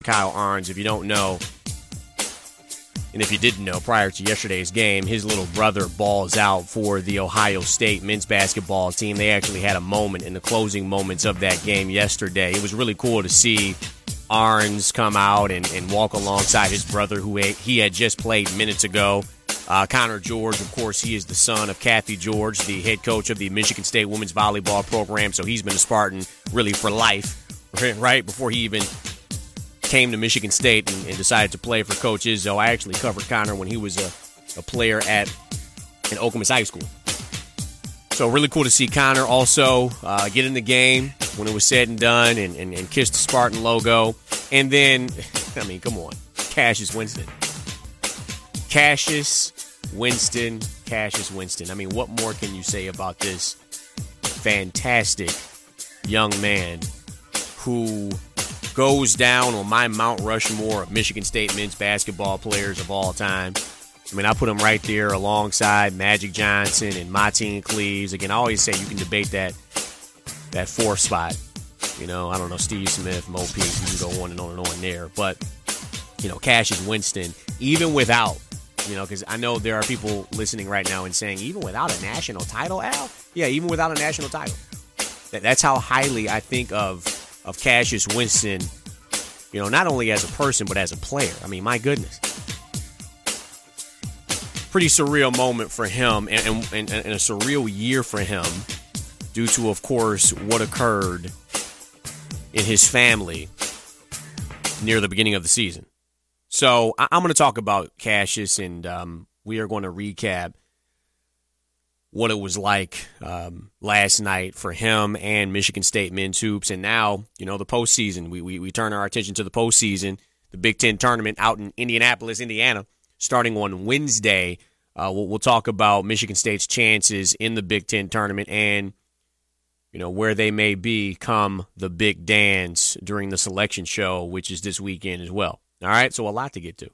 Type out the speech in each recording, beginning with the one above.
Kyle Arns. If you don't know, and if you didn't know prior to yesterday's game, his little brother balls out for the Ohio State men's basketball team. They actually had a moment in the closing moments of that game yesterday. It was really cool to see Arns come out and walk alongside his brother, who he had just played minutes ago. Connor George, of course, he is the son of Kathy George, the head coach of the Michigan State women's volleyball program. So he's been a Spartan really for life, right? Before he even came to Michigan State and decided to play for Coach Izzo. I actually covered Connor when he was a player in Okemos High School. So really cool to see Connor also get in the game when it was said and done and kiss the Spartan logo. And then, I mean, come on, Cassius Winston. Cassius Winston. I mean, what more can you say about this fantastic young man who goes down on my Mount Rushmore of Michigan State men's basketball players of all time? I mean, I put him right there alongside Magic Johnson and Martin Cleaves. Again, I always say you can debate that fourth spot. You know, I don't know, Steve Smith, Mo Peake, you can go on and on and on there. But, you know, Cassius Winston, even without, you know, because I know there are people listening right now and saying, even without a national title, Al? Yeah, even without a national title. That's how highly I think of Cassius Winston, you know, not only as a person, but as a player. I mean, my goodness. Pretty surreal moment for him and a surreal year for him due to, of course, what occurred in his family near the beginning of the season. So I'm going to talk about Cassius, and we are going to recap what it was like last night for him and Michigan State men's hoops. And now, you know, the postseason. We turn our attention to the postseason, the Big Ten tournament out in Indianapolis, Indiana, starting on Wednesday. We'll talk about Michigan State's chances in the Big Ten tournament and, you know, where they may be come the big dance during the selection show, which is this weekend as well. All right, so a lot to get to.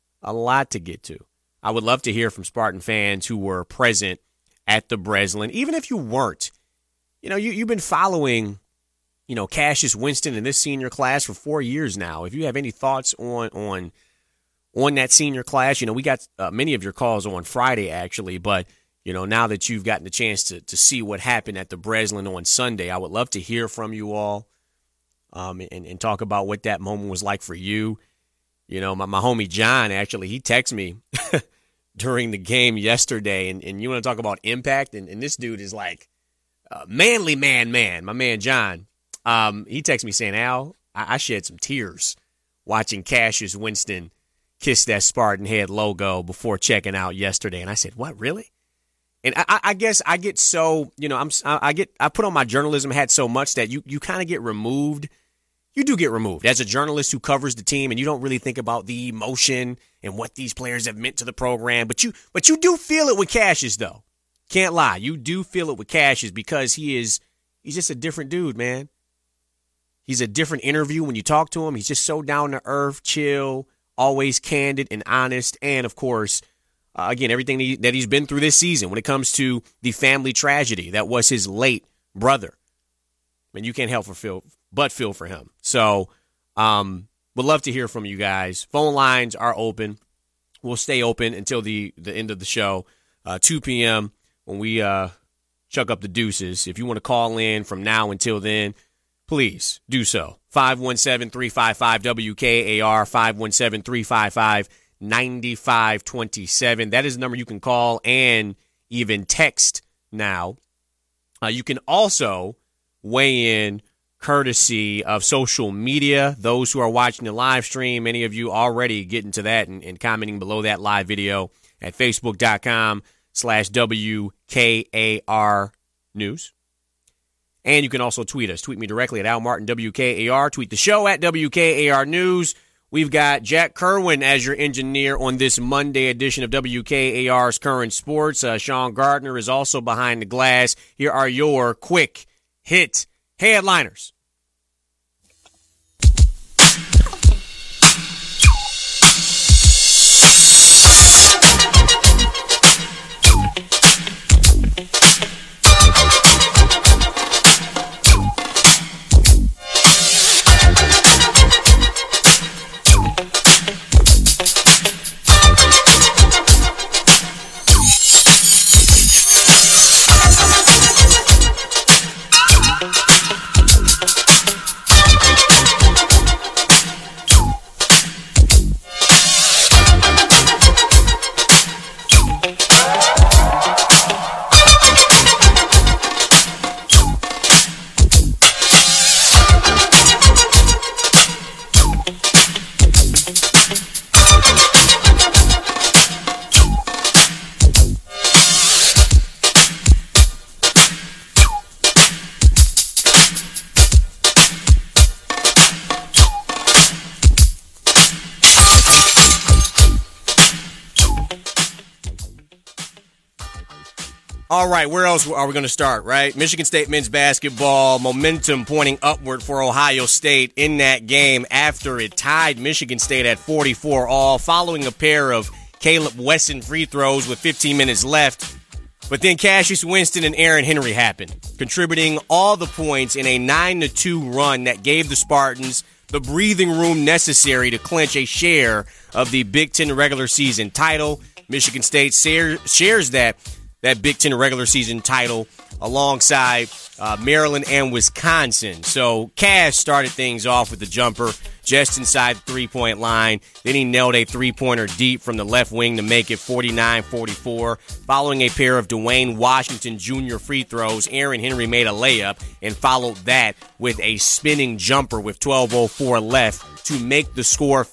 I would love to hear from Spartan fans who were present at the Breslin. Even if you weren't, you know, you've been following, you know, Cassius Winston in this senior class for 4 years now. If you have any thoughts on that senior class, you know, we got many of your calls on Friday, actually. But, you know, now that you've gotten the chance to see what happened at the Breslin on Sunday, I would love to hear from you all and talk about what that moment was like for you. You know, my homie John, actually, he texted me during the game yesterday, and you want to talk about impact, and this dude is like manly man. My man John, he texted me saying, Al, I shed some tears watching Cassius Winston kiss that Spartan head logo before checking out yesterday. And I said, what, really? And I guess I get so, you know, I put on my journalism hat so much that you kind of get removed. You do get removed as a journalist who covers the team, and you don't really think about the emotion and what these players have meant to the program. But you do feel it with Cassius, though. Can't lie. You do feel it with Cassius because he's just a different dude, man. He's a different interview when you talk to him. He's just so down to earth, chill, always candid and honest. And, of course, again, everything that he's been through this season when it comes to the family tragedy that was his late brother. I mean, you can't help but feel for him. So, would love to hear from you guys. Phone lines are open. We'll stay open until the end of the show, 2 p.m. when we chuck up the deuces. If you want to call in from now until then, please do so. 517-355-WKAR, 517-355-9527. That is the number you can call and even text now. You can also weigh in courtesy of social media. Those who are watching the live stream, many of you already getting to that and commenting below that live video at facebook.com/WKAR News. And you can also tweet us. Tweet me directly at Al Martin WKAR. Tweet the show at WKAR News. We've got Jack Kerwin as your engineer on this Monday edition of WKAR's Current Sports. Sean Gardner is also behind the glass. Here are your quick hit headliners. All right, where else are we going to start, right? Michigan State men's basketball, momentum pointing upward for Ohio State in that game after it tied Michigan State at 44 all, following a pair of Caleb Wesson free throws with 15 minutes left. But then Cassius Winston and Aaron Henry happened, contributing all the points in a 9-2 run that gave the Spartans the breathing room necessary to clinch a share of the Big Ten regular season title. Michigan State shares that Big Ten regular season title alongside Maryland and Wisconsin. So Cass started things off with the jumper just inside the three-point line. Then he nailed a three-pointer deep from the left wing to make it 49-44. Following a pair of Dwayne Washington Jr. free throws, Aaron Henry made a layup and followed that with a spinning jumper with 12:04 left to make the score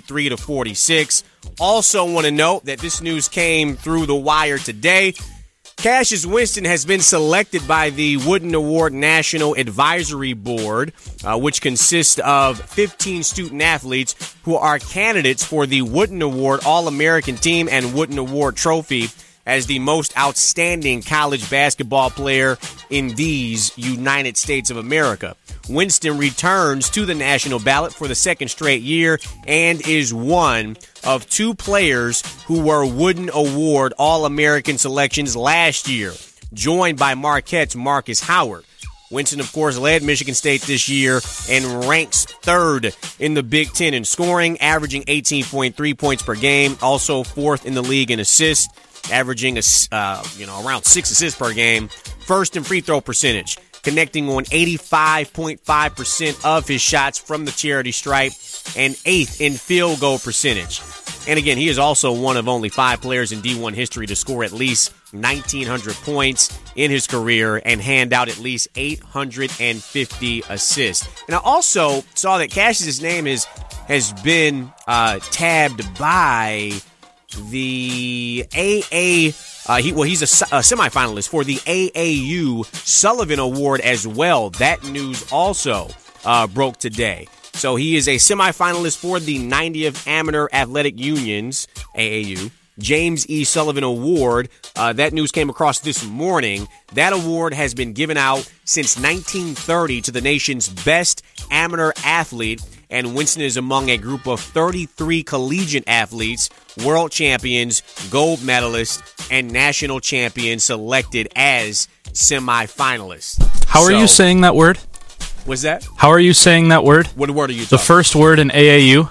53-46. Also want to note that this news came through the wire today. Cassius Winston has been selected by the Wooden Award National Advisory Board, which consists of 15 student athletes who are candidates for the Wooden Award All-American Team and Wooden Award Trophy as the most outstanding college basketball player in these United States of America. Winston returns to the national ballot for the second straight year and is one of two players who were Wooden Award All-American selections last year, joined by Marquette's Marcus Howard. Winston, of course, led Michigan State this year and ranks third in the Big Ten in scoring, averaging 18.3 points per game, also fourth in the league in assists, averaging around 6 assists per game, first in free throw percentage, connecting on 85.5% of his shots from the charity stripe, and 8th in field goal percentage. And again, he is also one of only 5 players in D1 history to score at least 1,900 points in his career and hand out at least 850 assists. And I also saw that Cassius' name has been tabbed by the AA. He's a semifinalist for the AAU Sullivan Award as well. That news also broke today. So he is a semifinalist for the 90th Amateur Athletic Union's AAU James E. Sullivan Award. That news came across this morning. That award has been given out since 1930 to the nation's best amateur athlete, and Winston is among a group of 33 collegiate athletes, world champions, gold medalists, and national champions selected as semifinalists. How are you saying that word? What's that? How are you saying that word? What word are you talking? The first word in AAU?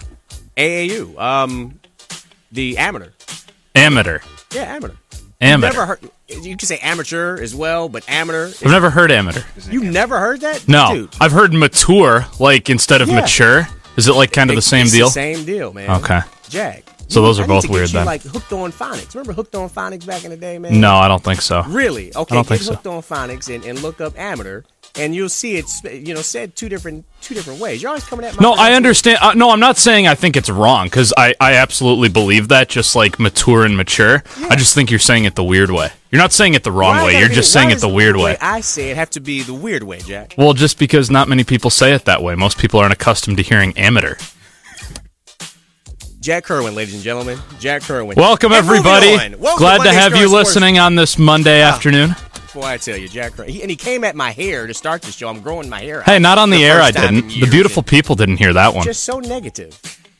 AAU. The amateur. Amateur. Yeah, amateur. Amateur. Never heard, you can say amateur as well, but amateur. I've never heard amateur. You never heard that? No. Dude. I've heard mature, like instead of mature. Is it like kind of the same deal? The same deal, man. Okay. Jack. So those are both weird then. Like Hooked on Phonics. Remember Hooked on Phonics back in the day, man? No, I don't think so. Really? Okay, I don't think get so. Hooked on Phonics and look up amateur, and you'll see it's said two different ways. You're always coming at my No, I understand. No, I'm not saying I think it's wrong, because I absolutely believe that, just like mature and mature. Yeah. I just think you're saying it the weird way. You're not saying it the wrong way. You're just saying it the weird way. I say it have to be the weird way, Jack. Well, just because not many people say it that way. Most people aren't accustomed to hearing amateur. Jack Kerwin, ladies and gentlemen. Jack Kerwin. Welcome, everybody. Glad to have you listening on this Monday afternoon. Boy, I tell you, Jack Kerwin. And he came at my hair to start the show. I'm growing my hair out. Hey, not on the air, I didn't. The beautiful people didn't hear that one. Just so negative.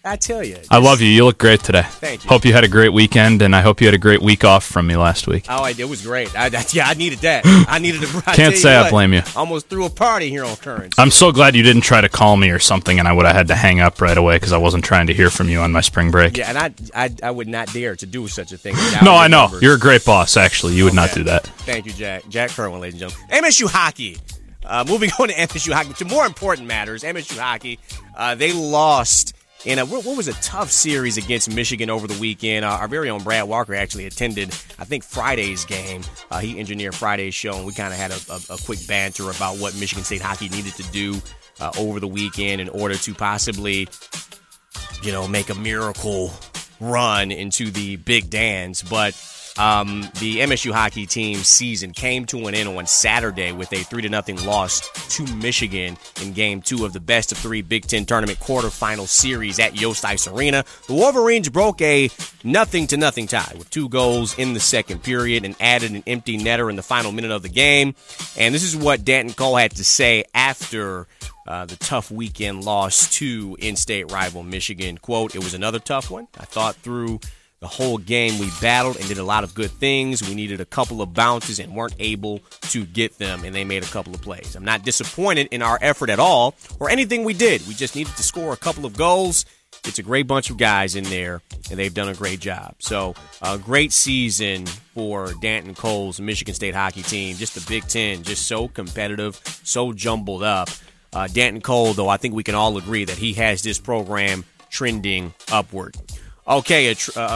I tell you. I love you. You look great today. Thank you. Hope you had a great weekend, and I hope you had a great week off from me last week. Oh, it was great. I needed that. I needed to. Can't say I blame you. Almost threw a party here on Currents. I'm so glad you didn't try to call me or something, and I would have had to hang up right away because I wasn't trying to hear from you on my spring break. Yeah, and I would not dare to do such a thing. No, I know. You're a great boss, actually. You would not do that. Thank you, Jack. Jack Kerwin, ladies and gentlemen. MSU hockey. Moving on to MSU hockey. To more important matters, MSU hockey, they lost in what was a tough series against Michigan over the weekend. Our very own Brad Walker actually attended, I think, Friday's game. He engineered Friday's show, and we kind of had a quick banter about what Michigan State hockey needed to do over the weekend in order to possibly, make a miracle run into the Big Dance. But the MSU hockey team season came to an end on Saturday with a 3-0 loss to Michigan in Game 2 of the best-of-3 Big Ten Tournament quarterfinal series at Yost Ice Arena. The Wolverines broke a 0-0 tie with 2 goals in the second period and added an empty netter in the final minute of the game. And this is what Danton Cole had to say after the tough weekend loss to in-state rival Michigan. Quote, "It was another tough one. I thought through the whole game we battled and did a lot of good things. We needed a couple of bounces and weren't able to get them, and they made a couple of plays. I'm not disappointed in our effort at all or anything we did. We just needed to score a couple of goals. It's a great bunch of guys in there, and they've done a great job." So a great season for Danton Cole's Michigan State hockey team. Just the Big Ten, just so competitive, so jumbled up. Danton Cole, though, I think we can all agree that he has this program trending upward. Okay,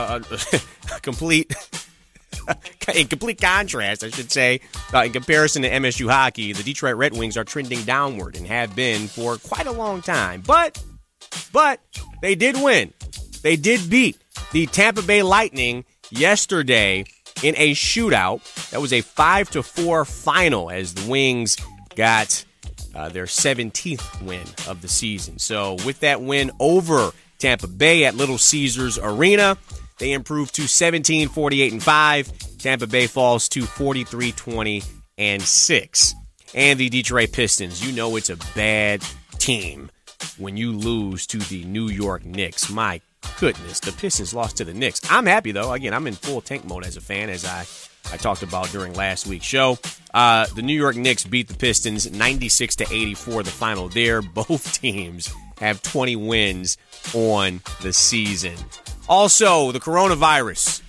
in complete contrast, I should say, in comparison to MSU hockey, the Detroit Red Wings are trending downward and have been for quite a long time. But they did win. They did beat the Tampa Bay Lightning yesterday in a shootout. That was a 5-4 final as the Wings got their 17th win of the season. So with that win over Tampa Bay at Little Caesars Arena, they improved to 17-48-5. Tampa Bay falls to 43-20-6. And the Detroit Pistons, it's a bad team when you lose to the New York Knicks. My goodness, the Pistons lost to the Knicks. I'm happy, though. Again, I'm in full tank mode as a fan, as I talked about during last week's show. The New York Knicks beat the Pistons 96-84, the final there. Both teams have 20 wins on the season. Also, the coronavirus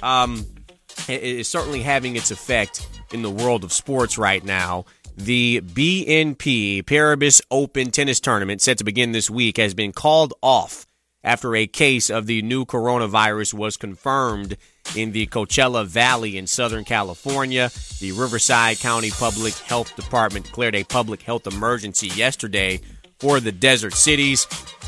is certainly having its effect in the world of sports right now. The BNP Paribas Open Tennis Tournament, set to begin this week, has been called off after a case of the new coronavirus was confirmed in the Coachella Valley in Southern California. The Riverside County Public Health Department declared a public health emergency yesterday for the desert cities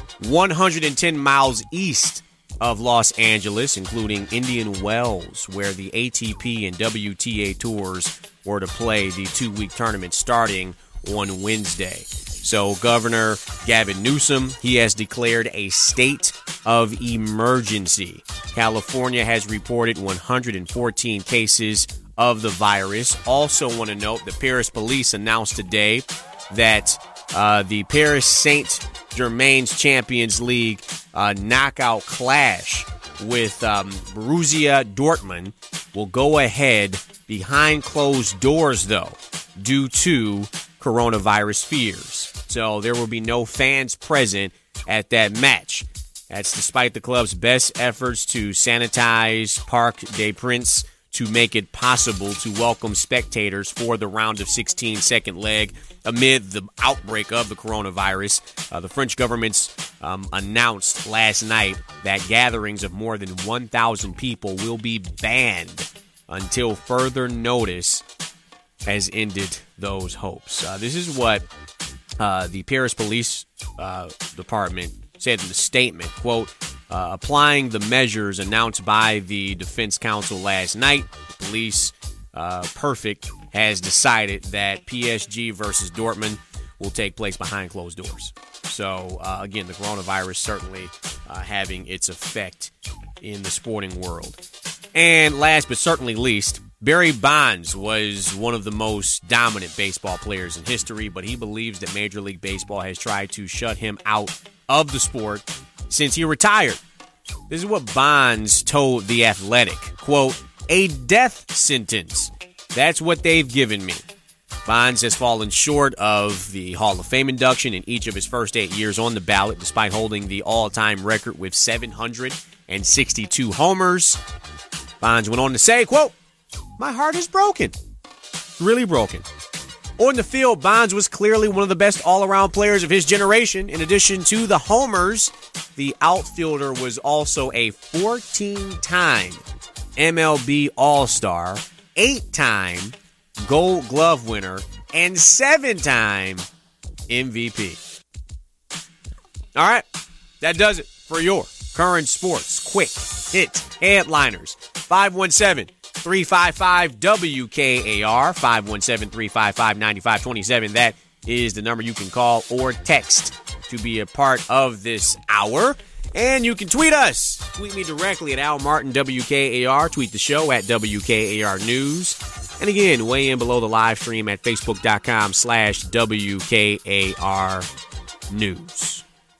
110 miles east of Los Angeles, including Indian Wells, where the ATP and WTA tours were to play the 2-week tournament starting on Wednesday. So Governor Gavin Newsom, he has declared a state of emergency. California has reported 114 cases of the virus. Also want to note that Paris police announced today that the Paris Saint-Germain's Champions League knockout clash with Borussia Dortmund will go ahead behind closed doors, though, due to coronavirus fears. So there will be no fans present at that match. That's despite the club's best efforts to sanitize Parc des Princes to make it possible to welcome spectators for the round of 16 second leg amid the outbreak of the coronavirus. The French government's announced last night that gatherings of more than 1,000 people will be banned until further notice has ended those hopes. This is what the Paris Police Department said in the statement, quote, applying the measures announced by the Defense Council last night, the police Perfect has decided that PSG versus Dortmund will take place behind closed doors. So, again, the coronavirus certainly having its effect in the sporting world. And last but certainly least, Barry Bonds was one of the most dominant baseball players in history, but he believes that Major League Baseball has tried to shut him out of the sport since he retired. This is what Bonds told The Athletic. Quote, a death sentence. That's what they've given me. Bonds has fallen short of the Hall of Fame induction in each of his first 8 years on the ballot, despite holding the all-time record with 762 homers. Bonds went on to say, quote, my heart is broken. Really broken. On the field, Bonds was clearly one of the best all-around players of his generation. In addition to the homers, the outfielder was also a 14-time MLB All-Star, 8-time Gold Glove winner, and 7-time MVP. All right, that does it for your current sports quick hit headliners. 517-355-WKAR, 517-355-9527. That is the number you can call or text to be a part of this hour. And you can tweet us. Tweet me directly at Al Martin WKAR. Tweet the show at WKAR News. And again, weigh in below the live stream at Facebook.com/WKAR News.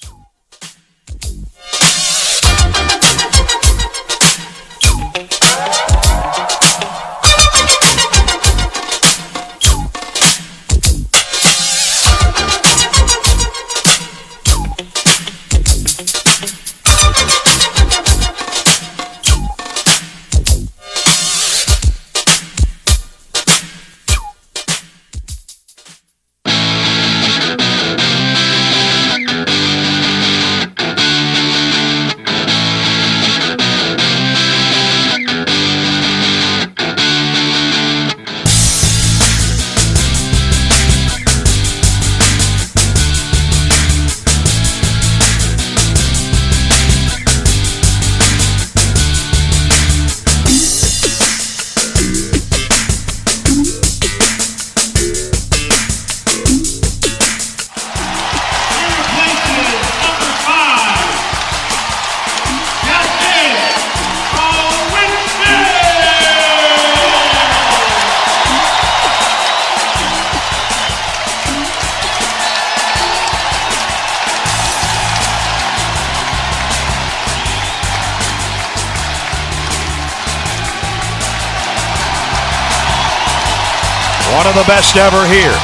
One of the best ever here.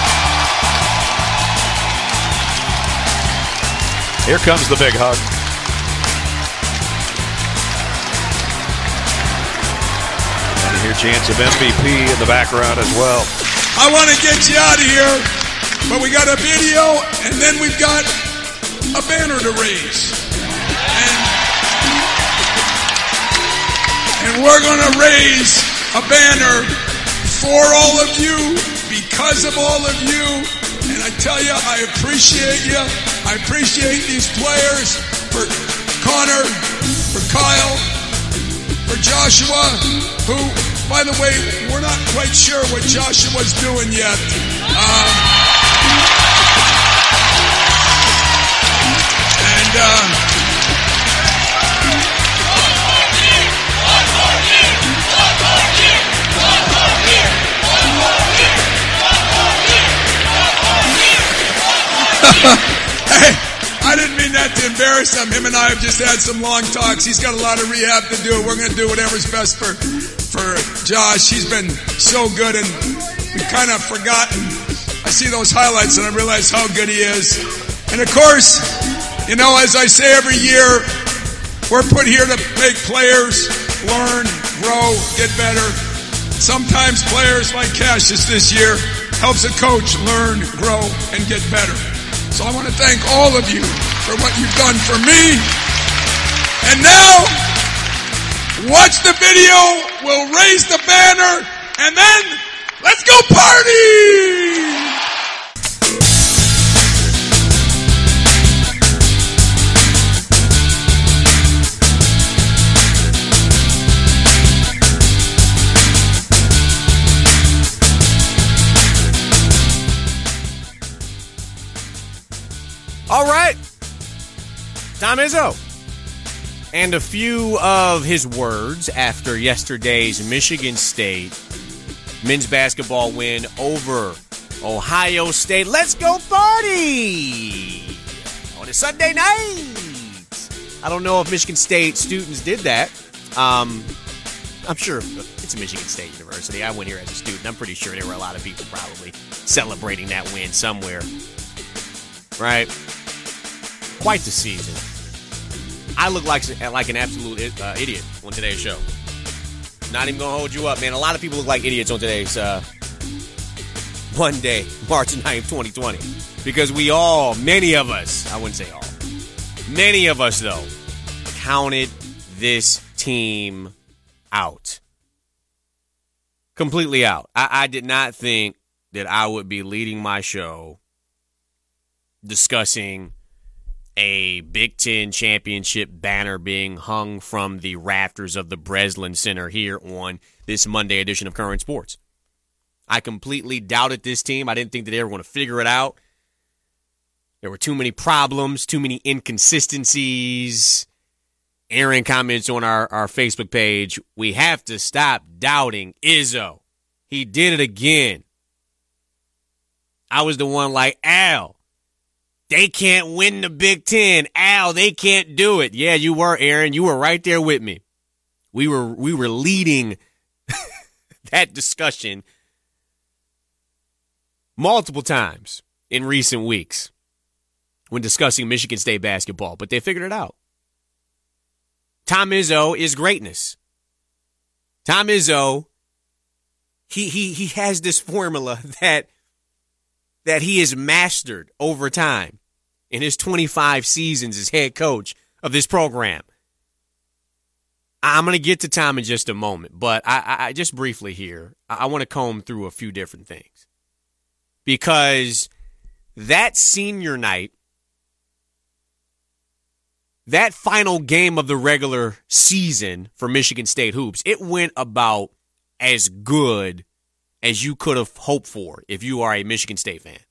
Here comes the big hug. And you hear chants of MVP in the background as well. I want to get you out of here, but we got a video, and then we've got a banner to raise. And we're going to raise a banner for all of you, because of all of you. And I tell you, I appreciate you. I appreciate these players, for Connor, for Kyle, for Joshua, who, by the way, we're not quite sure what Joshua's doing yet. Hey, I didn't mean that to embarrass him. Him and I have just had some long talks. He's got a lot of rehab to do. We're going to do whatever's best for Josh. He's been so good, and we've kind of forgotten. I see those highlights, and I realize how good he is. And, of course, you know, as I say every year, we're put here to make players learn, grow, get better. Sometimes players like Cassius this year helps a coach learn, grow, and get better. So I want to thank all of you for what you've done for me. And now, watch the video, we'll raise the banner, and then let's go party! All right, Tom Izzo. And a few of his words after yesterday's Michigan State men's basketball win over Ohio State. Let's go party on a Sunday night. I don't know if Michigan State students did that. I'm sure it's a Michigan State University. I went here as a student. I'm pretty sure there were a lot of people probably celebrating that win somewhere. Right? Quite the season. I look like an absolute idiot on today's show. Not even going to hold you up, man. A lot of people look like idiots on today's Monday, March 9th, 2020. Because many of us, I wouldn't say all, many of us, though, counted this team out. Completely out. I did not think that I would be leading my show discussing a Big Ten championship banner being hung from the rafters of the Breslin Center here on this Monday edition of Current Sports. I completely doubted this team. I didn't think that they were going to figure it out. There were too many problems, too many inconsistencies. Aaron comments on our Facebook page, we have to stop doubting Izzo. He did it again. I was the one like, Al, they can't win the Big Ten. Al, they can't do it. Yeah, you were, Aaron. You were right there with me. We were leading that discussion multiple times in recent weeks when discussing Michigan State basketball, but they figured it out. Tom Izzo is greatness. Tom Izzo, he has this formula that he has mastered over time in his 25 seasons as head coach of this program. I'm going to get to Tom in just a moment, but I just briefly here, I want to comb through a few different things. Because that senior night, that final game of the regular season for Michigan State hoops, it went about as good as you could have hoped for if you are a Michigan State fan.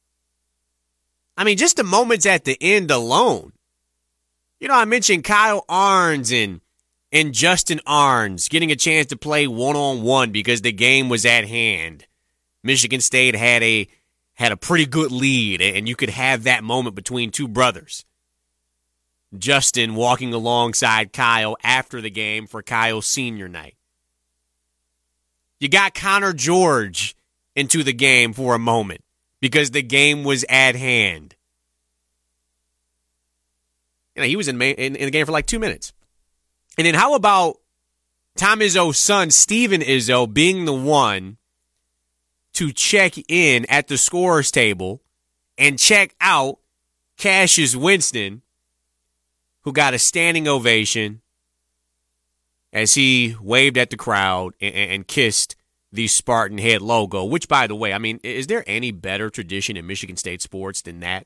I mean, just the moments at the end alone. You know, I mentioned Kyle Arns and Justin Arns getting a chance to play one-on-one because the game was at hand. Michigan State had a pretty good lead, and you could have that moment between two brothers. Justin walking alongside Kyle after the game for Kyle's senior night. You got Connor George into the game for a moment because the game was at hand. You know, he was in the game for like 2 minutes. And then how about Tom Izzo's son, Steven Izzo, being the one to check in at the scorer's table and check out Cassius Winston, who got a standing ovation as he waved at the crowd and kissed the Spartan head logo, which, by the way, I mean, is there any better tradition in Michigan State sports than that?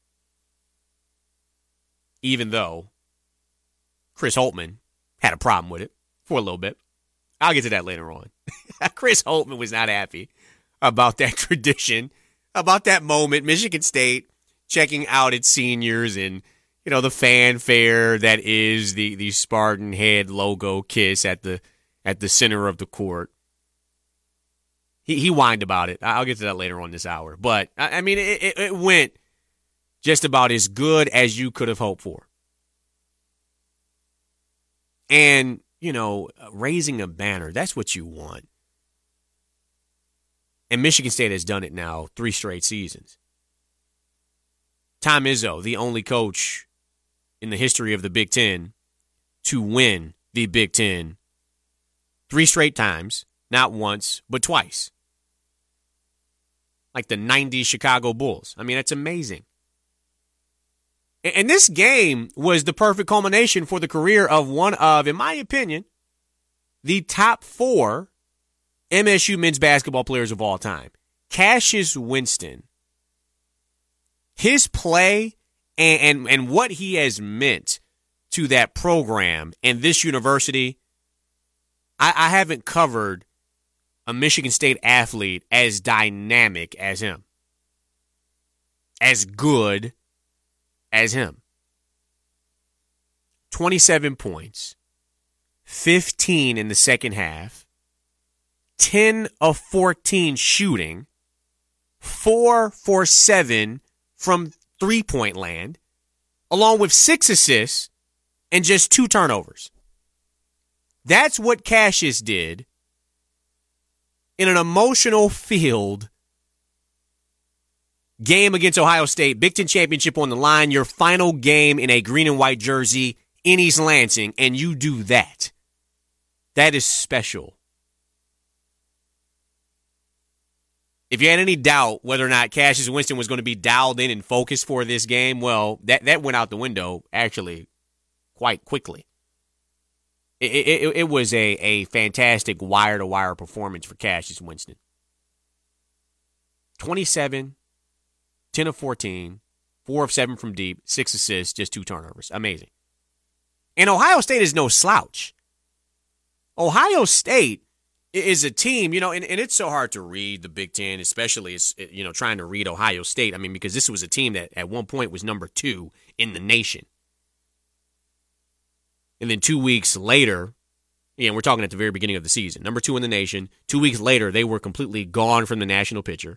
Even though Chris Holtmann had a problem with it for a little bit. I'll get to that later on. Chris Holtmann was not happy about that tradition, about that moment, Michigan State checking out its seniors and, you know, the fanfare that is the Spartan head logo kiss at the center of the court. He whined about it. I'll get to that later on this hour. But, I mean, it went just about as good as you could have hoped for. And, you know, raising a banner, that's what you want. And Michigan State has done it now 3 straight seasons. Tom Izzo, the only coach in the history of the Big Ten to win the Big Ten 3 straight times, not once, but twice. Like the 90s Chicago Bulls. I mean, that's amazing. And this game was the perfect culmination for the career of one of, in my opinion, the top 4 MSU men's basketball players of all time. Cassius Winston. His play and what he has meant to that program and this university, I haven't covered a Michigan State athlete as dynamic as him. As good as him. 27 points, 15 in the second half, 10 of 14 shooting, 4 for 7 from three-point land, along with 6 assists and just 2 turnovers. That's what Cassius did in an emotional-filled game against Ohio State, Big Ten championship on the line, your final game in a green and white jersey in East Lansing, and you do that. That is special. If you had any doubt whether or not Cassius Winston was going to be dialed in and focused for this game, well, that went out the window actually quite quickly. It was a fantastic wire-to-wire performance for Cassius Winston. 27, 10 of 14, 4 of 7 from deep, 6 assists, just 2 turnovers. Amazing. And Ohio State is no slouch. Ohio State is a team, and it's so hard to read the Big Ten, especially, trying to read Ohio State. I mean, because this was a team that at one point was number 2 in the nation. And then 2 weeks later, we're talking at the very beginning of the season, number 2 in the nation. 2 weeks later, they were completely gone from the national picture.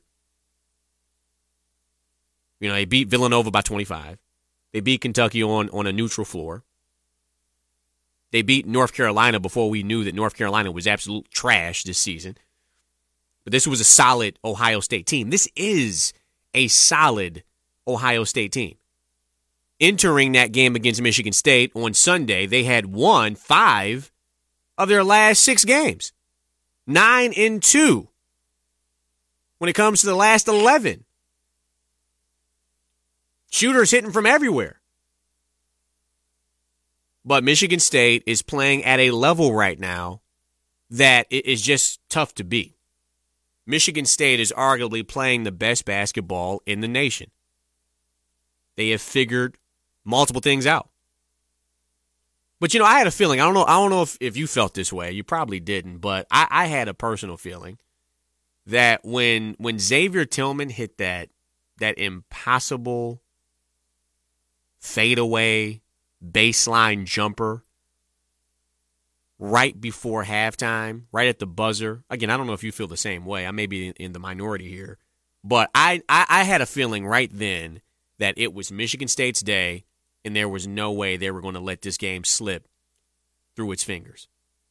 They beat Villanova by 25. They beat Kentucky on a neutral floor. They beat North Carolina before we knew that North Carolina was absolute trash this season. But this was a solid Ohio State team. This is a solid Ohio State team. Entering that game against Michigan State on Sunday, they had won 5 of their last 6 games. 9-2 when it comes to the last 11. Shooters hitting from everywhere. But Michigan State is playing at a level right now that it is just tough to beat. Michigan State is arguably playing the best basketball in the nation. They have figured multiple things out. But, I had a feeling, I don't know if you felt this way. You probably didn't, but I had a personal feeling that when Xavier Tillman hit that impossible fadeaway baseline jumper right before halftime, right at the buzzer. Again, I don't know if you feel the same way. I may be in the minority here. But I had a feeling right then that it was Michigan State's day, and there was no way they were going to let this game slip through its fingers.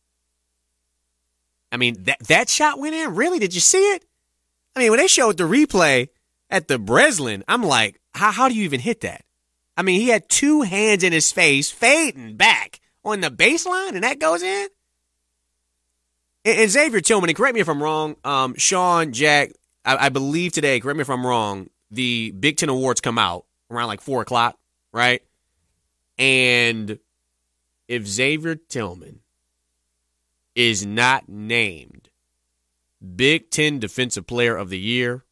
I mean, that shot went in? Really? Did you see it? I mean, when they showed the replay at the Breslin, I'm like, how do you even hit that? I mean, he had 2 hands in his face, fading back on the baseline, and that goes in? And Xavier Tillman, and correct me if I'm wrong, Sean, Jack, I believe today, correct me if I'm wrong, the Big Ten Awards come out around like 4 o'clock, right? And if Xavier Tillman is not named Big Ten Defensive Player of the Year,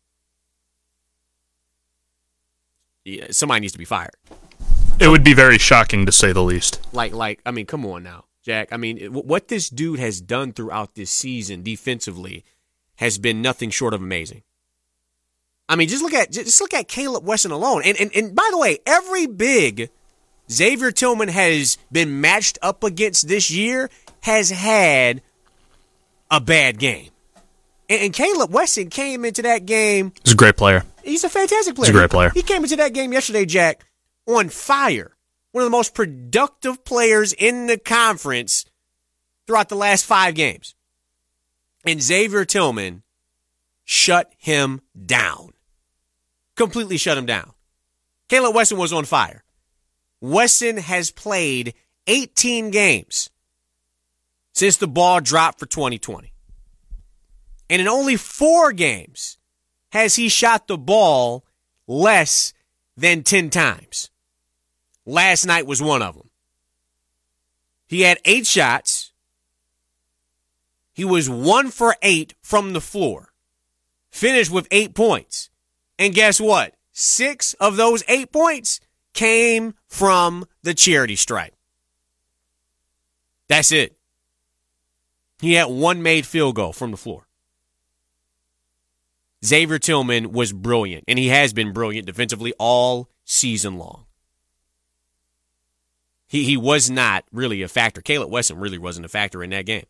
somebody needs to be fired. It would be very shocking, to say the least. Like, I mean, come on now, Jack. I mean, what this dude has done throughout this season defensively has been nothing short of amazing. I mean, just look at Caleb Wesson alone. And by the way, every big Xavier Tillman has been matched up against this year has had a bad game. And Caleb Wesson came into that game. He's a great player. He's a fantastic player. He's a great player. He came into that game yesterday, Jack, on fire. One of the most productive players in the conference throughout the last 5 games. And Xavier Tillman shut him down. Completely shut him down. Caleb Wesson was on fire. Wesson has played 18 games since the ball dropped for 2020. And in only 4 games has he shot the ball less than 10 times. Last night was one of them. He had 8 shots. He was 1 for 8 from the floor. Finished with 8 points. And guess what? 6 of those 8 points came from the charity stripe. That's it. He had 1 made field goal from the floor. Xavier Tillman was brilliant, and he has been brilliant defensively all season long. He was not really a factor. Caleb Wesson really wasn't a factor in that game.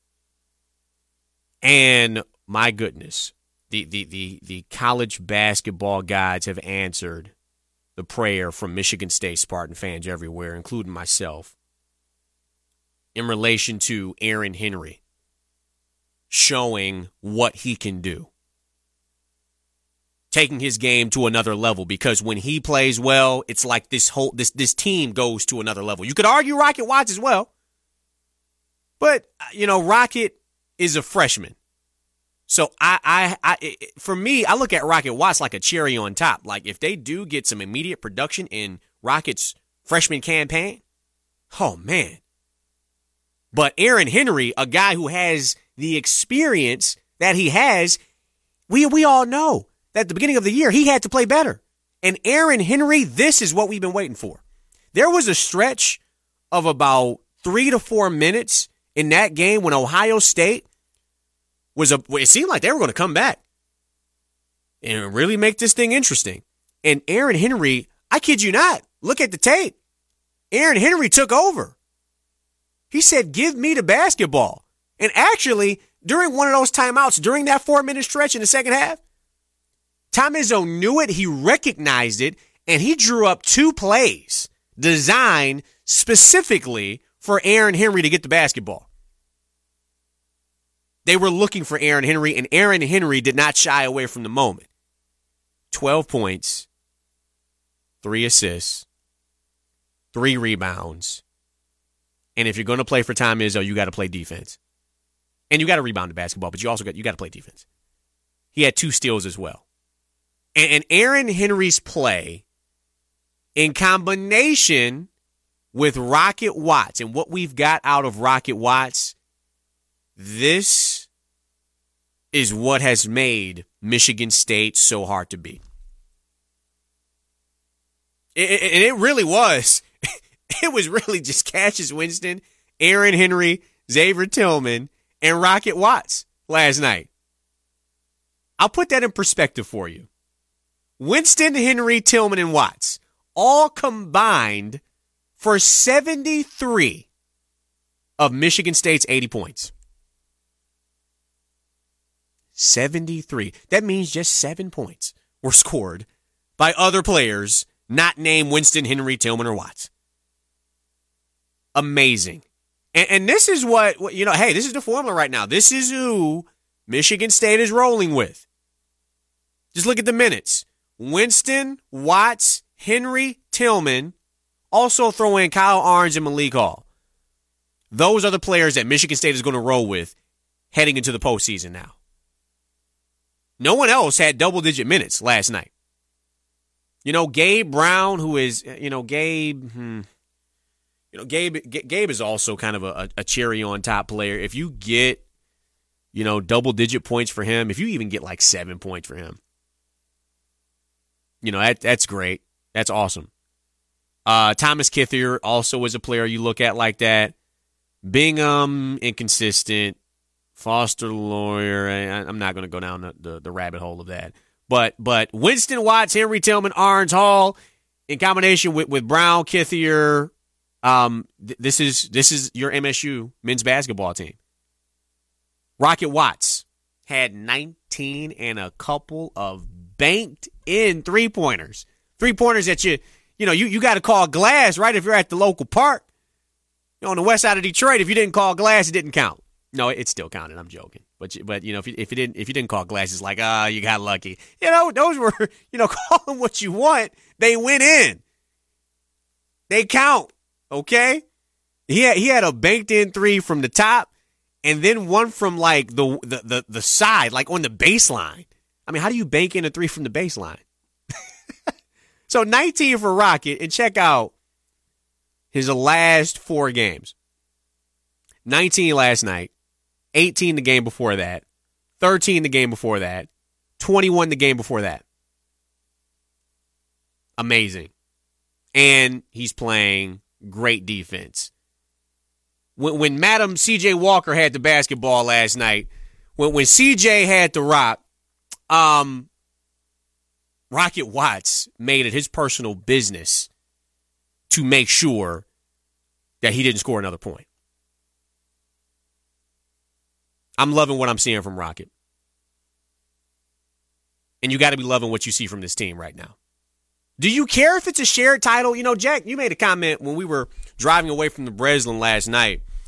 And my goodness, the college basketball gods have answered the prayer from Michigan State Spartan fans everywhere, including myself. in relation to Aaron Henry showing what he can do. Taking his game to another level, because when he plays well, it's like this team goes to another level. You could argue Rocket Watts as well. But, Rocket is a freshman. So for me, I look at Rocket Watts like a cherry on top. Like if they do get some immediate production in Rocket's freshman campaign, oh man. But Aaron Henry, a guy who has the experience that he has, we all know that at the beginning of the year, he had to play better. And Aaron Henry, this is what we've been waiting for. There was a stretch of about 3 to 4 minutes in that game when Ohio State it seemed like they were going to come back and really make this thing interesting. And Aaron Henry, I kid you not, look at the tape. Aaron Henry took over. He said, give me the basketball. And actually, during one of those timeouts, during that 4-minute stretch in the second half, Tom Izzo knew it, he recognized it, and he drew up 2 plays designed specifically for Aaron Henry to get the basketball. They were looking for Aaron Henry, and Aaron Henry did not shy away from the moment. 12 points, 3 assists, 3 rebounds. And if you're going to play for Tom Izzo, you got to play defense. And you got to rebound the basketball, but you got to play defense. He had 2 steals as well. And Aaron Henry's play in combination with Rocket Watts and what we've got out of Rocket Watts, this is what has made Michigan State so hard to beat. And it really was. It was really just Cassius Winston, Aaron Henry, Xavier Tillman, and Rocket Watts last night. I'll put that in perspective for you. Winston, Henry, Tillman, and Watts all combined for 73 of Michigan State's 80 points. 73. That means just 7 points were scored by other players not named Winston, Henry, Tillman, or Watts. Amazing. And this is what, hey, this is the formula right now. This is who Michigan State is rolling with. Just look at the minutes. Winston, Watts, Henry, Tillman, also throw in Kyle Arns and Malik Hall. Those are the players that Michigan State is going to roll with heading into the postseason now. No one else had double-digit minutes last night. Gabe Brown, who is, Gabe is also kind of a cherry on top player. If you get, double-digit points for him, if you even get like 7 points for him, that's great. That's awesome. Thomas Kithier also is a player you look at like that. Bingham, inconsistent. Foster Lawyer, I'm not going to go down the rabbit hole of that. But Winston, Watts, Henry, Tillman, Arns, Hall, in combination with Brown, Kithier, this is your MSU men's basketball team. Rocket Watts had 19 and a couple of banked in 3-pointers. 3-pointers that you got to call glass, right? If you're at the local park. On the west side of Detroit, if you didn't call glass, it didn't count. No, it still counted. I'm joking. But if you didn't call glass, it's like, you got lucky. Those were, call them what you want. They went in. They count. Okay? He had a banked in 3 from the top and then one from like the side, like on the baseline. I mean, how do you bank in a 3 from the baseline? So 19 for Rocket, and check out his last 4 games. 19 last night. 18 the game before that, 13 the game before that, 21 the game before that. Amazing. And he's playing great defense. When Madam C.J. Walker had the basketball last night, when C.J. had the rock, Rocket Watts made it his personal business to make sure that he didn't score another point. I'm loving what I'm seeing from Rocket. And you got to be loving what you see from this team right now. Do you care if it's a shared title? Jack, you made a comment when we were driving away from the Breslin last night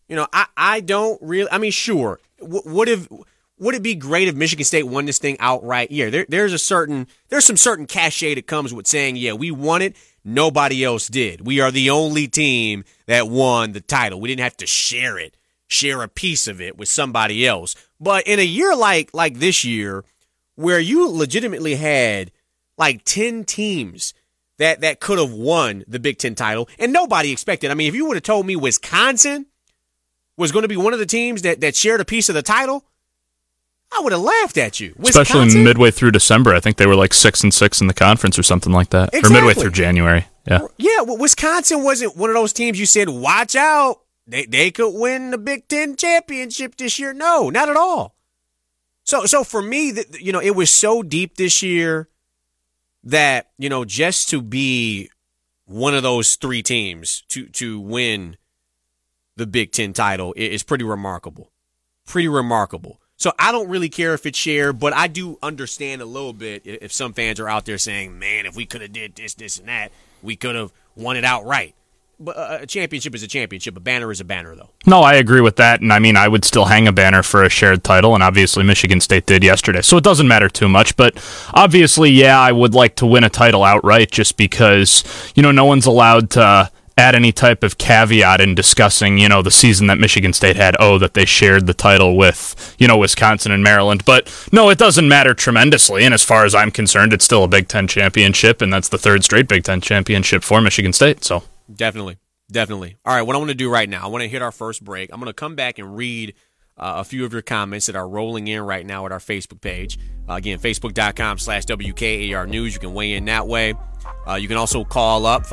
I don't really. I mean, sure. Would it be great if Michigan State won this thing outright? Yeah, there's some certain cachet that comes with saying, yeah, we won it. Nobody else did. We are the only team that won the title. We didn't have to share a piece of it with somebody else. But in a year like this year, where you legitimately had like 10 teams that could have won the Big Ten title, and nobody expected. I mean, if you would have told me Wisconsin was going to be one of the teams that shared a piece of the title, I would have laughed at you. Especially midway through December. I think they were like 6-6 in the conference or something like that. Exactly. Or midway through January. Yeah. Yeah, well, Wisconsin wasn't one of those teams you said, watch out. They could win the Big Ten championship this year. No, not at all. So for me, it was so deep this year that, just to be one of those three teams to win the Big Ten title is pretty remarkable. Pretty remarkable. So I don't really care if it's shared, but I do understand a little bit if some fans are out there saying, man, if we could have did this, and that, we could have won it outright. But a championship is a championship. A banner is a banner, though. No, I agree with that. And I mean, I would still hang a banner for a shared title. And obviously, Michigan State did yesterday. So it doesn't matter too much. But obviously, yeah, I would like to win a title outright just because, no one's allowed to add any type of caveat in discussing, the season that Michigan State had, that they shared the title with, Wisconsin and Maryland. But no, it doesn't matter tremendously. And as far as I'm concerned, it's still a Big Ten championship. And that's the third straight Big Ten championship for Michigan State. So. Definitely. All right, what I want to do right now, I want to hit our first break. I'm going to come back and read a few of your comments that are rolling in right now at our Facebook page. Again, facebook.com/WKAR News. You can weigh in that way. You can also call up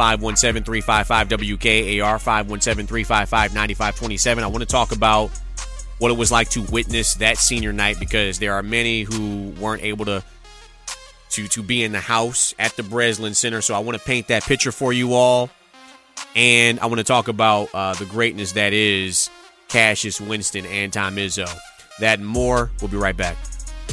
517-355-WKAR, 517-355-9527. I want to talk about what it was like to witness that senior night because there are many who weren't able to be in the house at the Breslin Center. So I want to paint that picture for you all. And I want to talk about the greatness that is Cassius Winston and Tom Izzo. That and more. We'll be right back.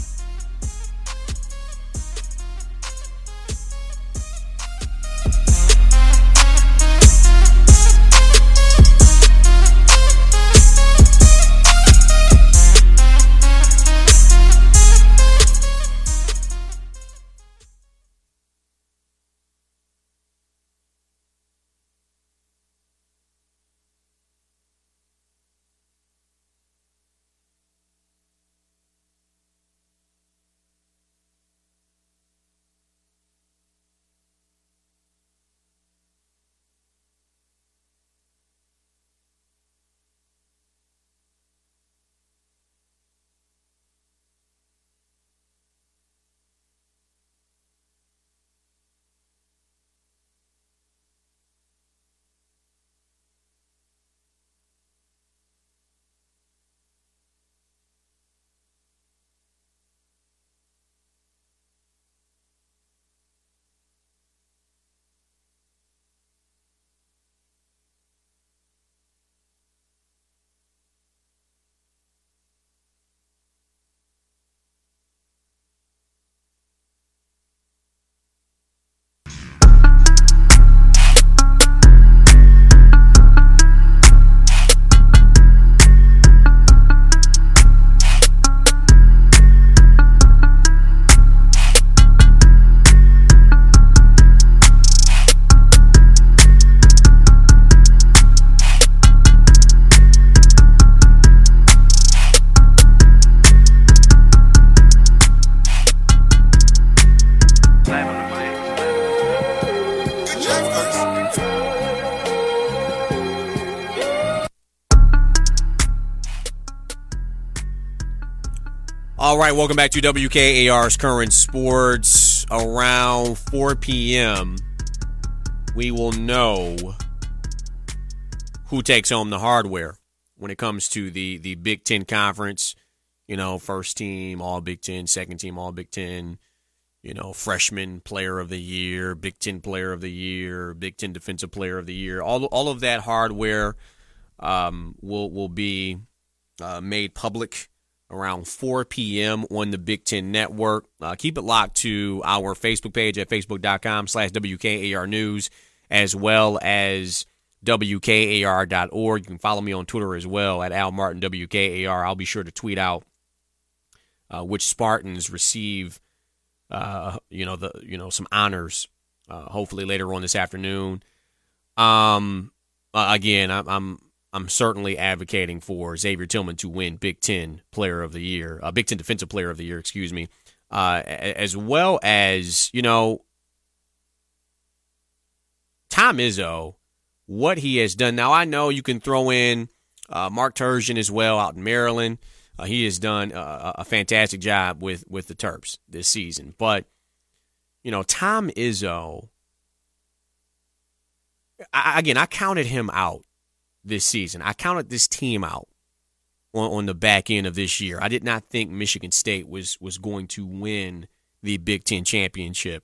All right, welcome back to WKAR's Current Sports. Around 4 p.m., we will know who takes home the hardware when it comes to the Big Ten Conference. First team, all Big Ten, second team, all Big Ten, freshman player of the year, Big Ten player of the year, Big Ten defensive player of the year. All of that hardware will be made public around 4 p.m. on the Big Ten Network. Keep it locked to our Facebook page at facebook.com/WKAR News, as well as WKAR.org. You can follow me on Twitter as well at Al Martin WKAR. I'll be sure to tweet out which Spartans receive some honors hopefully later on this afternoon. Again, I'm certainly advocating for Xavier Tillman to win Big Ten Player of the Year, Big Ten Defensive Player of the Year, excuse me, as well as, Tom Izzo, what he has done. Now, I know you can throw in Mark Turgeon as well out in Maryland. He has done a fantastic job with the Terps this season. But, Tom Izzo, I counted him out this season. I counted this team out on the back end of this year. I did not think Michigan State was going to win the Big Ten championship.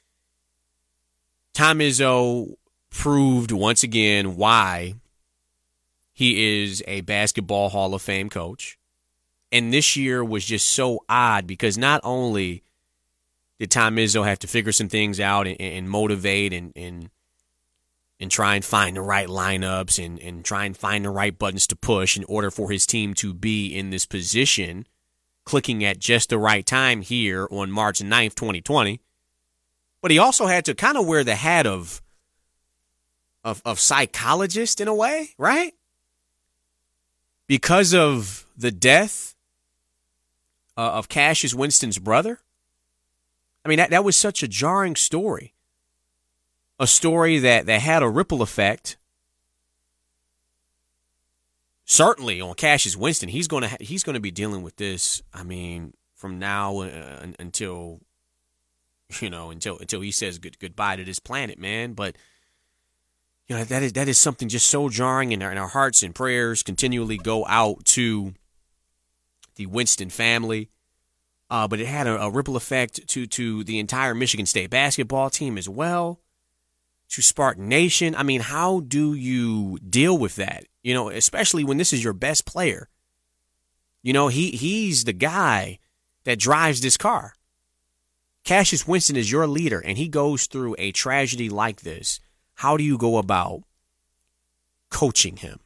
Tom Izzo proved once again why he is a basketball Hall of Fame coach. And this year was just so odd because not only did Tom Izzo have to figure some things out and motivate and try and find the right lineups and try and find the right buttons to push in order for his team to be in this position, clicking at just the right time here on March 9th, 2020. But he also had to kind of wear the hat of psychologist in a way, right? Because of the death of Cassius Winston's brother. I mean, that was such a jarring story. A story that had a ripple effect. Certainly on Cassius Winston, he's going to be dealing with this. I mean, from now until he says goodbye to this planet, man. But that is something just so jarring, and our hearts and prayers continually go out to the Winston family. But it had a ripple effect to the entire Michigan State basketball team as well. To Spartan Nation. I mean, how do you deal with that? Especially when this is your best player. He's the guy that drives this car. Cassius Winston is your leader, and he goes through a tragedy like this. How do you go about coaching him?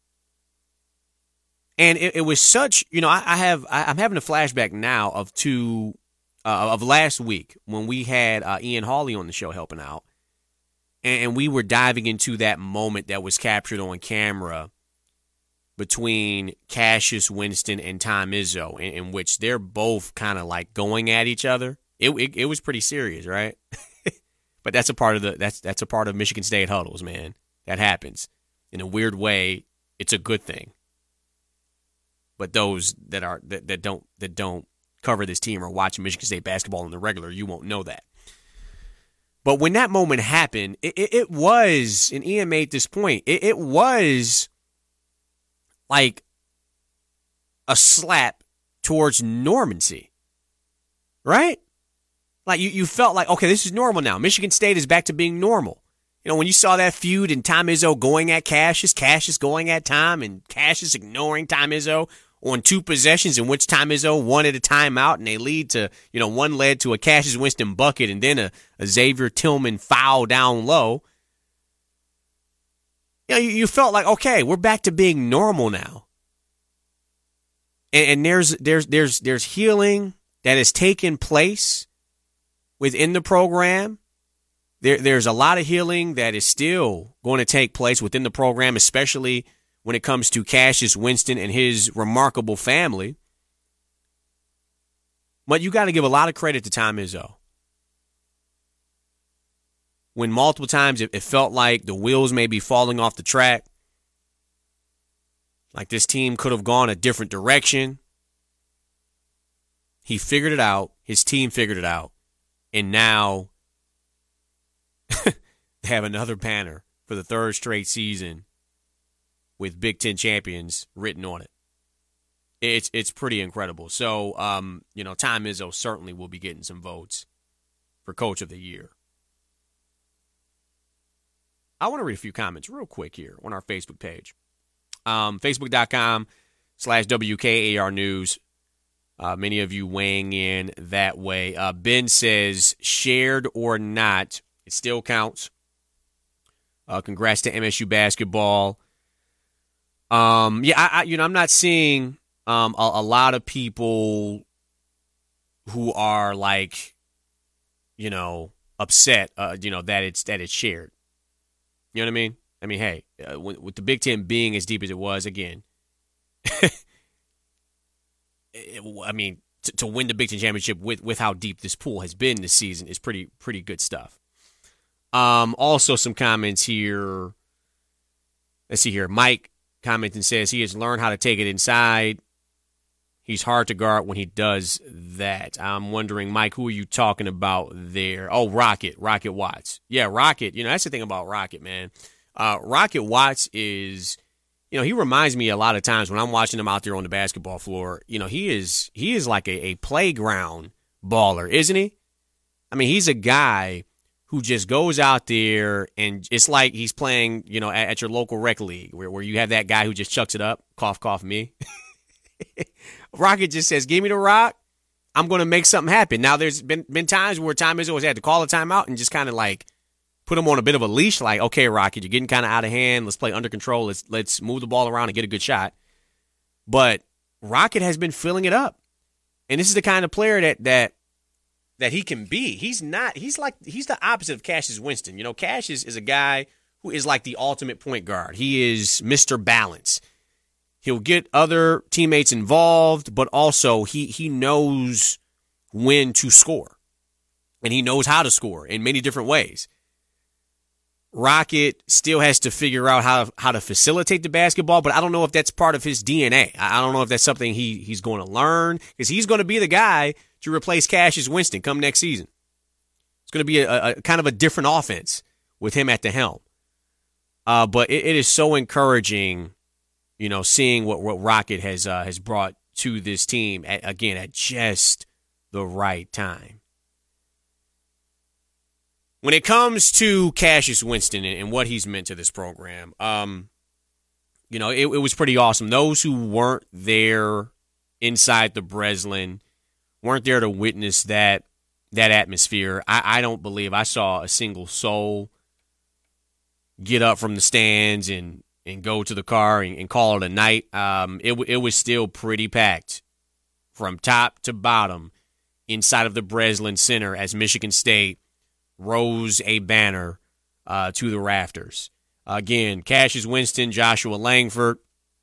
And it was such, I'm having a flashback now of last week when we had Ian Hawley on the show helping out. And we were diving into that moment that was captured on camera between Cassius Winston and Tom Izzo, in which they're both kind of like going at each other. It was pretty serious, right? But that's a part of that's a part of Michigan State huddles, man. That happens. In a weird way, it's a good thing. But those that don't cover this team or watch Michigan State basketball in the regular, you won't know that. But when that moment happened, it was, and Ian made this point, it was like a slap towards normancy, right? Like you felt like, okay, this is normal now. Michigan State is back to being normal. When you saw that feud and Tom Izzo going at Cassius going at Tom, and Cassius ignoring Tom Izzo on two possessions in which Tom Izzo wanted a timeout, and they lead to, one led to a Cassius Winston bucket and then a Xavier Tillman foul down low. You felt like, okay, we're back to being normal now. And there's healing that has taken place within the program. There's a lot of healing that is still going to take place within the program, especially when it comes to Cassius Winston and his remarkable family. But you got to give a lot of credit to Tom Izzo. When multiple times it felt like the wheels may be falling off the track, like this team could have gone a different direction, he figured it out, his team figured it out, and now they have another banner for the third straight season with Big Ten champions written on it. It's pretty incredible. So, Tom Izzo certainly will be getting some votes for Coach of the Year. I want to read a few comments real quick here on our Facebook page. Facebook.com/WKAR News. Many of you weighing in that way. Ben says, shared or not, it still counts. Congrats to MSU basketball. I'm not seeing a lot of people who are like, upset, that it's shared. You know what I mean? I mean, hey, with the Big Ten being as deep as it was, again, to win the Big Ten championship with how deep this pool has been this season is pretty good stuff. Also, some comments here. Let's see here. Mike commenting says he has learned how to take it inside. He's hard to guard when he does that. I'm wondering, Mike, who are you talking about there? Oh, Rocket Watts. Yeah, Rocket. That's the thing about Rocket, man. Rocket Watts is, he reminds me a lot of times when I'm watching him out there on the basketball floor. He is like a playground baller, isn't he? I mean, he's a guy who just goes out there and it's like he's playing, at your local rec league where you have that guy who just chucks it up. Cough, cough, me. Rocket just says, give me the rock. I'm going to make something happen. Now, there's been times where Tom Izzo has had to call a timeout and just kind of like put him on a bit of a leash. Like, okay, Rocket, you're getting kind of out of hand. Let's play under control. Let's move the ball around and get a good shot. But Rocket has been filling it up. And this is the kind of player that he can be. He's the opposite of Cassius Winston. Cassius is a guy who is like the ultimate point guard. He is Mr. Balance. He'll get other teammates involved, but also he knows when to score. And he knows how to score in many different ways. Rocket still has to figure out how to facilitate the basketball, but I don't know if that's part of his DNA. I don't know if that's something he's going to learn, because he's going to be the guy to replace Cassius Winston come next season. It's going to be a kind of a different offense with him at the helm. But it is so encouraging, seeing what Rocket has brought to this team at just the right time. When it comes to Cassius Winston and what he's meant to this program, it was pretty awesome. Those who weren't there inside the Breslin, weren't there to witness that atmosphere, I don't believe I saw a single soul get up from the stands and go to the car and call it a night. It was still pretty packed from top to bottom inside of the Breslin Center as Michigan State rose a banner to the rafters. Again, Cassius Winston, Joshua Langford,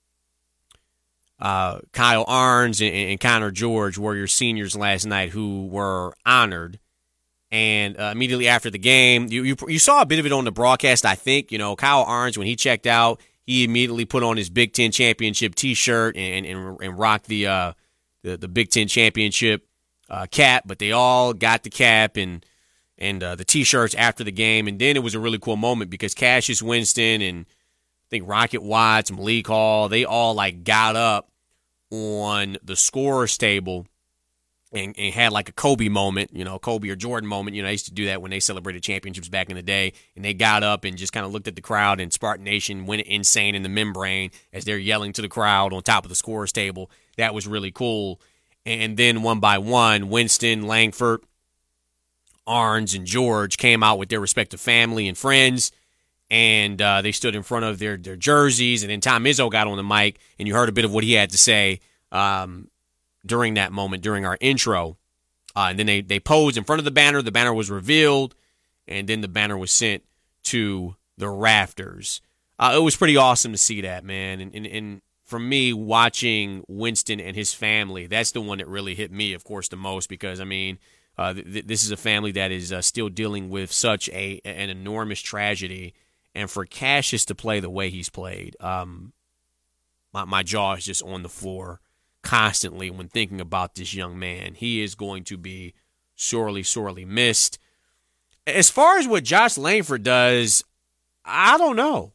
Kyle Arns, and Connor George were your seniors last night who were honored. And immediately after the game, you saw a bit of it on the broadcast, I think. Kyle Arns, when he checked out, he immediately put on his Big Ten championship T-shirt and rocked the Big Ten championship cap. But they all got the cap and the T-shirts after the game. And then it was a really cool moment because Cassius Winston and I think Rocket Watts, Malik Hall, they all like got up on the scorer's table and had like a Kobe moment, Kobe or Jordan moment. They used to do that when they celebrated championships back in the day. And they got up and just kind of looked at the crowd, and Spartan Nation went insane in the membrane as they're yelling to the crowd on top of the scorer's table. That was really cool. And then one by one, Winston, Langford, Arns, and George came out with their respective family and friends, and they stood in front of their jerseys. And then Tom Izzo got on the mic, and you heard a bit of what he had to say during that moment, during our intro. And then they posed in front of the banner. The banner was revealed, and then the banner was sent to the rafters. It was pretty awesome to see that, man. And for me, watching Winston and his family, that's the one that really hit me, of course, the most, because, this is a family that is still dealing with such an enormous tragedy. And for Cassius to play the way he's played, my jaw is just on the floor constantly when thinking about this young man. He is going to be sorely, sorely missed. As far as what Josh Langford does, I don't know.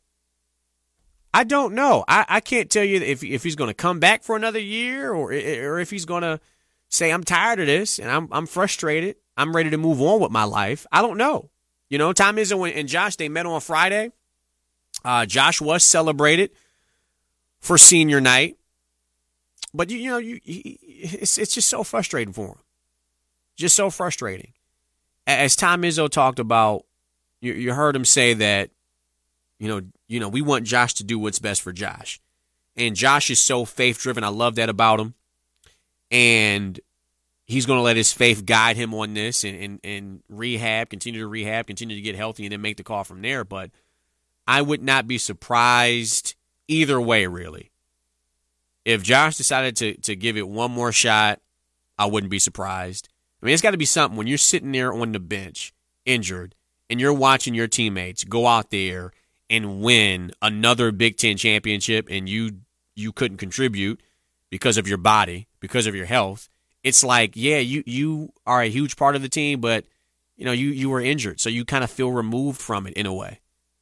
I can't tell you if he's going to come back for another year or if he's going to say, I'm tired of this and I'm frustrated. I'm ready to move on with my life. I don't know. Tom Izzo and Josh, they met on Friday. Josh was celebrated for senior night. But, it's just so frustrating for him. Just so frustrating. As Tom Izzo talked about, you heard him say that, we want Josh to do what's best for Josh. And Josh is so faith-driven. I love that about him. And he's going to let his faith guide him on this and continue to get healthy, and then make the call from there. But I would not be surprised either way, really. If Josh decided to give it one more shot, I wouldn't be surprised. I mean, it's got to be something when you're sitting there on the bench, injured, and you're watching your teammates go out there and win another Big Ten championship, and you couldn't contribute because of your body, because of your health. It's like, yeah, you are a huge part of the team, but you were injured, so you kind of feel removed from it in a way.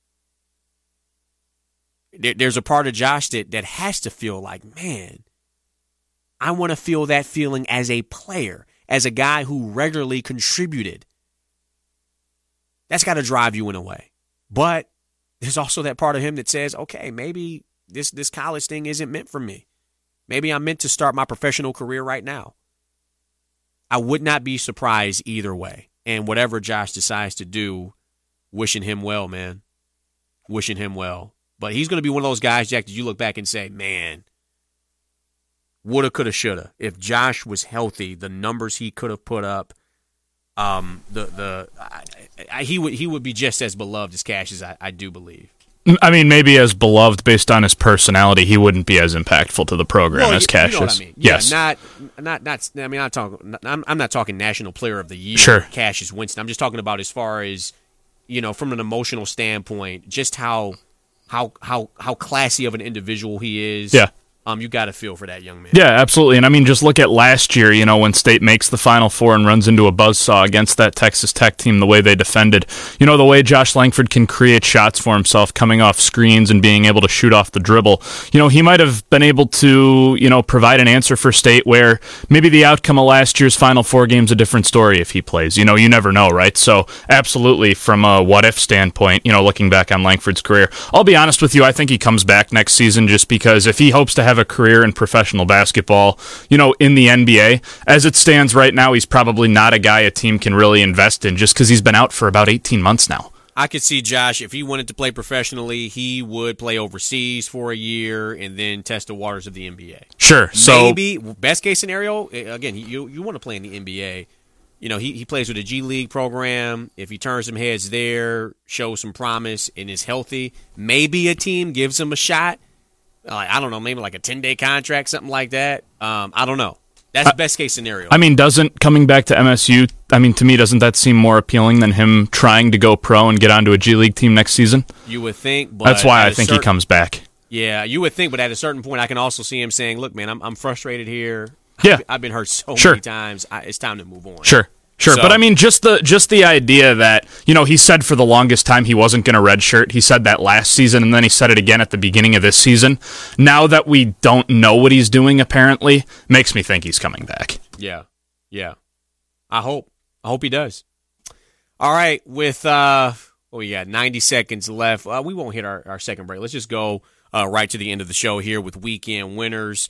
There's a part of Josh that has to feel like, man, I want to feel that feeling as a player, as a guy who regularly contributed. That's got to drive you in a way. But there's also that part of him that says, okay, maybe this college thing isn't meant for me. Maybe I'm meant to start my professional career right now. I would not be surprised either way. And whatever Josh decides to do, wishing him well, man. Wishing him well. But he's going to be one of those guys, Jack, that you look back and say, man, woulda, coulda, shoulda. If Josh was healthy, the numbers he could have put up, he would be just as beloved as Cash, as I do believe. I mean, maybe as beloved based on his personality, he wouldn't be as impactful to the program as Cash is. What I mean. Yes. Yeah, I'm not talking National Player of the Year. Sure. Cassius Winston. I'm just talking about as far as, from an emotional standpoint, just how classy of an individual he is. Yeah. You got to feel for that young man. Yeah, absolutely. And I mean, just look at last year, when State makes the Final Four and runs into a buzzsaw against that Texas Tech team, the way they defended. The way Josh Langford can create shots for himself coming off screens and being able to shoot off the dribble. He might have been able to, provide an answer for State where maybe the outcome of last year's Final Four game's a different story if he plays. You never know, right? So absolutely, from a what-if standpoint, looking back on Langford's career, I'll be honest with you, I think he comes back next season just because if he hopes to have a career in professional basketball, in the NBA, as it stands right now, he's probably not a guy a team can really invest in just because he's been out for about 18 months now. I could see Josh, if he wanted to play professionally, he would play overseas for a year and then test the waters of the NBA. Sure. So maybe, best case scenario, again, you want to play in the NBA. He plays with a G League program. If he turns some heads there, shows some promise, and is healthy, maybe a team gives him a shot. I don't know, maybe like a 10-day contract, something like that. I don't know. That's best case scenario. I mean, doesn't coming back to MSU, to me, doesn't that seem more appealing than him trying to go pro and get onto a G League team next season? You would think, but that's why I think he comes back. Yeah, you would think, but at a certain point, I can also see him saying, look, man, I'm frustrated here. Yeah. I've been hurt so many times. It's time to move on. Sure. Sure, but I mean, just the idea that, he said for the longest time he wasn't going to redshirt. He said that last season, and then he said it again at the beginning of this season. Now that we don't know what he's doing, apparently, makes me think he's coming back. Yeah. I hope he does. All right, with we got 90 seconds left. We won't hit our second break. Let's just go right to the end of the show here with weekend winners.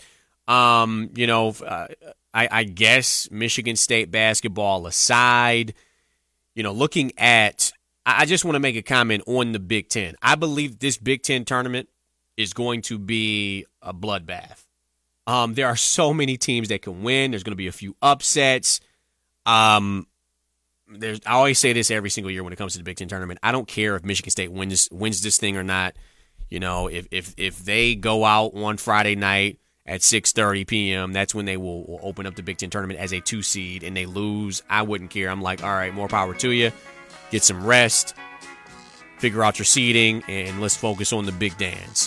I guess Michigan State basketball aside, looking at, I just want to make a comment on the Big Ten. I believe this Big Ten tournament is going to be a bloodbath. There are so many teams that can win. There's going to be a few upsets. I always say this every single year when it comes to the Big Ten tournament. I don't care if Michigan State wins this thing or not. If they go out on Friday night at 6:30 p.m., that's when they will open up the Big Ten tournament as a 2 seed, and they lose, I wouldn't care. I'm like, all right, more power to you. Get some rest, figure out your seeding, and let's focus on the big dance.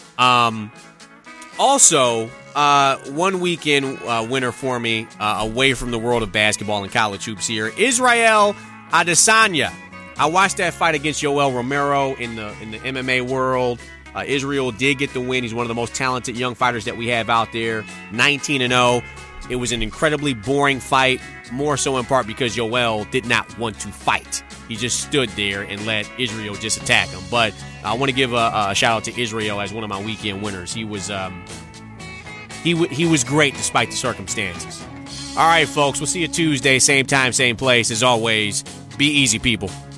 Also, one weekend winner for me, away from the world of basketball and college hoops here, Israel Adesanya. I watched that fight against Yoel Romero in the MMA world. Israel did get the win. He's one of the most talented young fighters that we have out there, 19-0. It was an incredibly boring fight, more so in part because Yoel did not want to fight. He just stood there and let Israel just attack him. But I want to give a shout-out to Israel as one of my weekend winners. He was great despite the circumstances. All right, folks, we'll see you Tuesday, same time, same place. As always, be easy, people.